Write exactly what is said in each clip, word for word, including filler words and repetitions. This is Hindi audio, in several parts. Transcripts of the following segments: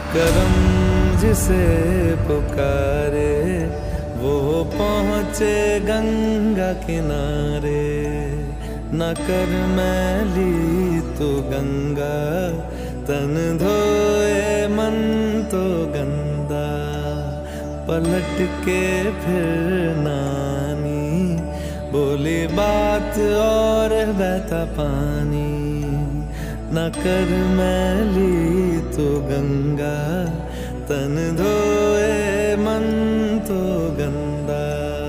करम जिसे पुकारे वो पहुँचे गंगा किनारे। न कर मैली तो गंगा तन धोए मन तो गंदा। पलट के फिर नानी बोली बात और बहता पानी। न कर मैली तो गंगा तन धोए मन तो गंदा।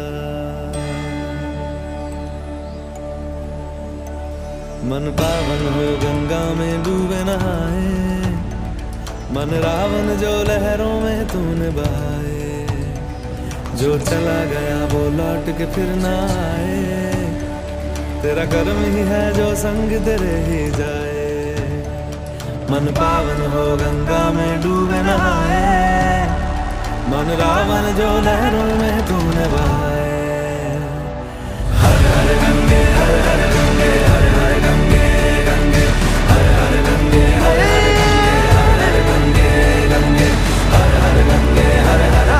मन पावन हो गंगा में डूबे नहाए। मन रावण जो लहरों में तूने बहाए। जो चला गया वो लौट के फिर ना आए। तेरा कर्म ही है जो संग तेरे ही जाए। मन पावन हो गंगा में डूबे नहाए। मन रावण जो लहरों में तूने बहाए। हर हर गंगे हर हर गंगे हर हर गंगे गंगे हर हर गंगे हर हर गंगे गंगे हर हर गंगे हर हर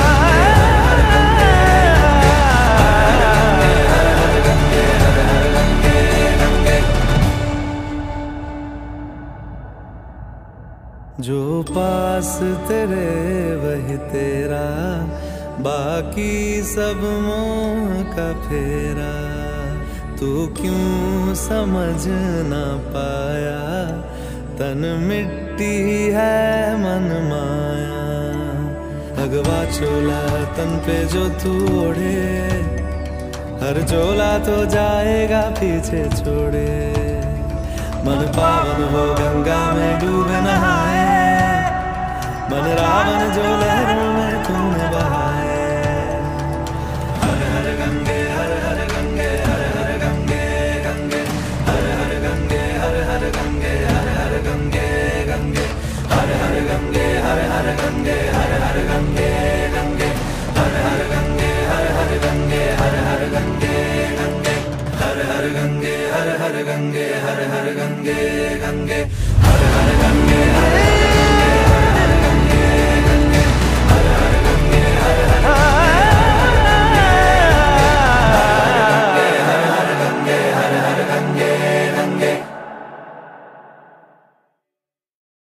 जो पास तेरे वही तेरा। बाकी सब मोह का फेरा। तू क्यों समझ ना पाया तन मिट्टी है मन माया। भगवा चोला तन पे जो तू ओढ़े। हर चोला तो जाएगा पीछे छोड़े। मन पावन हो गंगा में डूबे नहाए। मन रावण जो लहरों में तूने बहाए। हर हर गंगे हर हर गंगे हर हर गंगे गंगे हर हर गंगे हर हर गंगे हर हर गंगे गंगे हर हर गंगे हर हर गंगे हर हर गंगे गंगे हर हर गंगे हर हर गंगे हर हर गंगे गंगे हर हर गंगे हर हर गंगे हर हर गंगे गंगे हर हर गंगे